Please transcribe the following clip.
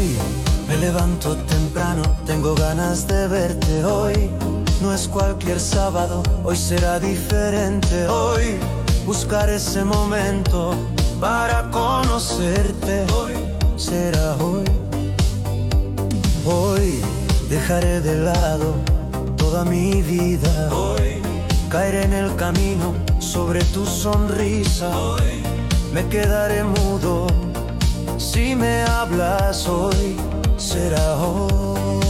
Hoy me levanto temprano, tengo ganas de verte hoy. No es cualquier sábado, hoy será diferente. Hoy buscaré ese momento para conocerte. Hoy será hoy. Hoy dejaré de lado toda mi vida. Hoy caeré en el camino sobre tu sonrisa. Hoy me quedaré mudo si me hablas. Hoy será hoy.